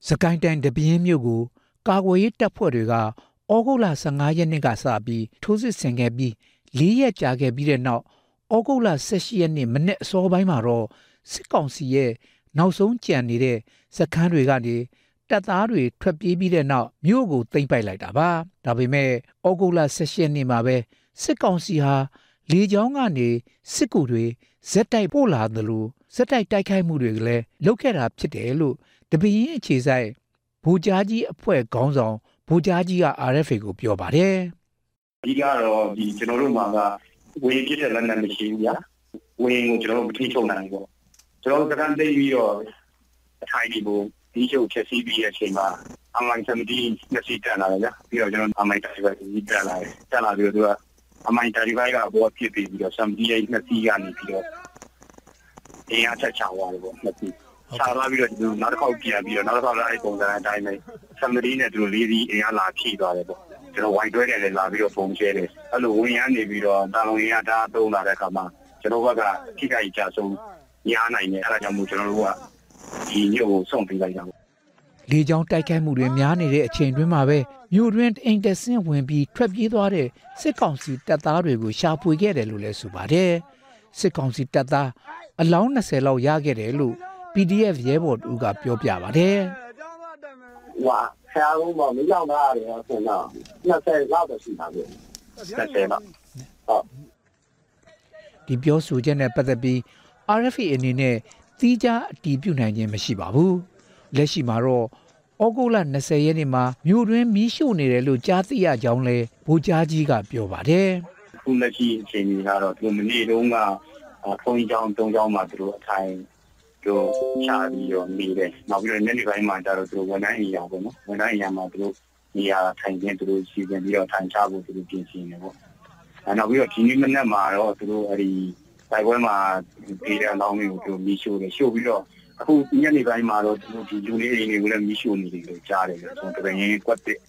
စကိုင်းတိုင်းတပင်းမြို့ကိုကာကွယ်ရေးတပ်ဖွဲ့တွေကဩဂုတ်လ15ရက်နေ့ကစပြီးထိုးစစ်ဆင်ခဲ့ပြီး4ရက်ကြာခဲ့ပြီးတဲ့နောက်ဩဂုတ်လ18ရက်နေ့မနေ့အစောပိုင်းမှာတော့စစ်ကောင်စီရဲ့နောက်ဆုံးကြံနေတဲ့စခန်းတွေကနေတပ်သားတွေထွက်ပြေးပြီးတဲ့နောက်မြို့ကိုသိမ်းပိုက်လိုက်တာပါဒါပေမဲ့ဩဂုတ်လ18ရက်နေ့မှာပဲစစ်ကောင်စီဟာလေကြောင်းကနေစစ်ကူတွေဇက်တိုက်ပို့လာသလိုဇက်တိုက်တိုက်ခိုက်မှုတွေလည်းလုပ်ခဲ့တာဖြစ်တယ်လို့တပင်းအခြေဆိုင်ဗိုလ်ကြားကြီးအဖွဲ့ခေါင်းဆောင်ဗိုလ်ကြားကြီးက RFA ကိုပြောပါတယ်။ဒီကတော့ကျွန်တော်တို့မှာကဝေပြစ်တဲ့လက်နက်မရှိဘူးဗျာ။ဝေကိုကျွန်တော်တို့မထိချုပ်နိုင်ဘူးပေါ့။ကျွန်တော်တို့ကတန်းသိပြီးတော့အထိုင်ဒီကိုဒီချုပ်ချက်စီးပြီးတဲ့အချိန်မှာအမိုင်70နှစ်စီတက်လာတယ်ဗျာ။ပြီးတော့ကျွန်တော်အမိုင်35စီးတက်လာတယ်။တက်လာပြီးတော့သူကအမိုင်35ကဘောဖြစ်ပြီးတော့70ရဲ့နှစ်စီးကနေပြီးတော့အင်အားချက်ချသွားတယ်ပေါ့နှစ်စီး။ချလာပြီးတော့ဒီနောက်တစ်ခေါက်ပြန်ပြီးတော့နောက်တစ်ခေါက်လည်းအဲ့ပုံစံအတိုင်းပဲ70နဲ့သူတို့၄စီးအင်အားလာဖြည့်သွားတယ်ပေါ့။ကျွန်တော်ဝိုင်တွဲတယ်လည်းလာပြီးတော့ပုံကျဲတယ်အဲ့လိုဝင်ရနေပြီးတော့တာလုံရတာသုံးလာတဲ့အခါမှာကျွန်တော်ဘက်ကထိခိုက်ကြဆုံးညားနိုင်တယ်အဲ့ဒါကြောင့်မို့ကျွန်တော်တို့ကဒီမြို့ကို送ပေးလိုက်တာပေါ့လေကြောင်းတိုက်ခိုက်မှုတွေများနေတဲ့အချိန်တွင်းမှာပဲမြို့တွင်းအိမ်တက်ဆင်းဝင်ပြီးထွက်ပြေးသွားတဲ့စစ်ကောင်စီတပ်သားတွေကိုရှာဖွေခဲ့တယ်လို့လည်းဆိုပါတယ်စစ်ကောင်စီတပ်သားအလောင်း20လောက်ရခဲ့တယ်လို့ PDF ရဲဘော်တူကပြောပြပါတယ်ဝါဆရာတို့ကမရောက်တာရတယ်ဆိုတော့20လောက်တော့ရှိတာပဲ20လောက်ဟုတ်ဒီပြောဆိုချက်နဲ့ပတ်သက်ပြီး RFA အနေနဲ့သီးခြားအတည်ပြုနိုင်ခြင်းမရှိပါဘူးလက်ရှိမှာတော့ဩဂုတ်လ20ရက်နေ့မှာမြို့တွင်းမီးရှို့နေတယ်လို့ကြားသိရကြောင်းလဲဗိုလ်ကြားကြီးကပြောပါတယ်ခုလက်ရှိအချိန်ကြီးကတော့ဒီမနေ့တုန်းကထုံးကြောင်း3ကြောင်းမှာသူတို့အထိုင်တို့ချပြီးတော့နေတယ်နောက်ပြီးတော့ညနေပိုင်းမှာကျတော့သူတို့ဝန်ထမ်းအရာပေါ့နော်ဝန်ထမ်းအရာမှာသူတို့နေရာထိုင်ခြင်းသူတို့စီစဉ်ပြီးတော့ထိုင်ချဖို့သူတို့ပြင်ဆင်နေပေါ့နောက်ပြီးတော့ဒီနေ့မနက်မှာတော့သူတို့အဲဒီတိုက်ပွဲမှာပြည်တဲ့အလောင်းတွေကိုသူမီးရှို့တယ်ရှို့ပြီးတော့အခုညနေပိုင်းမှာတော့သူတို့ဒီလူလေးတွေလည်းမီးရှို့နေတယ်လို့ကြားတယ်ဆိုတော့တကယ်ရင်ကွက်တဲ့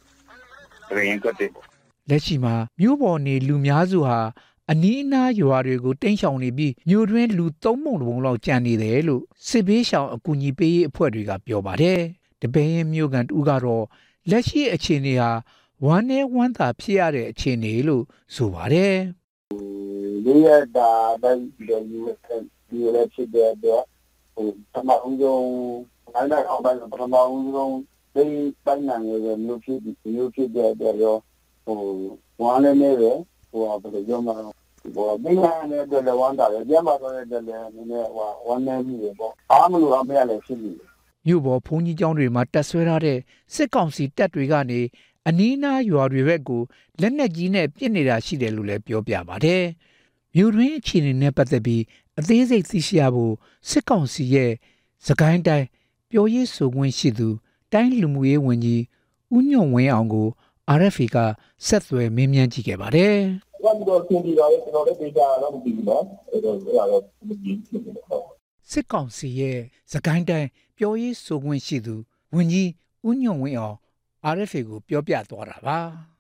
လက်ရှိမှာမြို့ပေါ်နေလူများစုဟာအနီးအနားရွာတွေကိုတိမ်းရှောင်နေပြီးမြို့တွင်းလူ3ပုံလောက်ကျန်နေတယ်လို့စစ်ဘေးရှောင်အကူအညီပေးရေးအဖွဲ့တွေကပြောပါတယ်တပင်းမြို့ကန်တူကတော့လက်ရှိအခြေအနေဟာဝမ်းနဲ့ဝမ်းသာဖြစ်ရတဲ့အခြေအနေလို့ဆိုပါတယ်လေးရတာတိုင်းပြီးတော့ဒီလည်းဖြစ်တဲ့အတွက်ပထမဦးဆုံးနိုင်အောင်ပိုင်းပထမဦးဆုံးဒီပိုင်းနိုင်ရတဲ့မြို့ဖြစ်တဲ့အတွက်ရောဝမ်းလည်းနေပဲဘယ်လိုပြောမှာမိန်းမနဲ့အတွက်လည်းဝမ်းသာတယ်ပြန်ပါတော့တဲ့လည်းနည်းနည်းဝမ်းနေပြီပေါ့အားမလို့အမေလည်းဖြစ်နေတယ်မြို့ပေါ်ဘုန်းကြီးကျောင်းတွေမှာတက်ဆွဲထားတဲ့စစ်ကောင်စီတပ်တွေကနေအနီးနားရွာတွေဘက်ကိုလက်နက်ကြီးနဲ့ပစ်နေတာရှိတယ်လို့လည်းပြောပြပါတယ်မြို့တွင်းအခြေအနေနဲ့ပတ်သက်ပြီးအသေးစိတ်သိရှိရဖို့စစ်ကောင်စီရဲ့စကိုင်းတိုင်းပြောရေးဆိုခွင့်ရှိသူတိုင်းလူမှုရေးဝန်ကြီးဦးညွန့်ဝင်းအောင်ကို RFA ကဆက်သွယ်မေးမြန်းကြည့်ခဲ့ပါတယ်။ဘာလို့သင်ပြီးတော့ကျွန်တော်လည်းဒေတာတော့မသိဘူးနော်။အဲ့တော့မသိဘူး။စစ်ကောင်စီရဲ့စကိုင်းတိုင်းပြောရေးဆိုခွင့်ရှိသူဝန်ကြီးဦးညွန့်ဝင်းအောင် RFA ကိုပြောပြသွားတာပါ။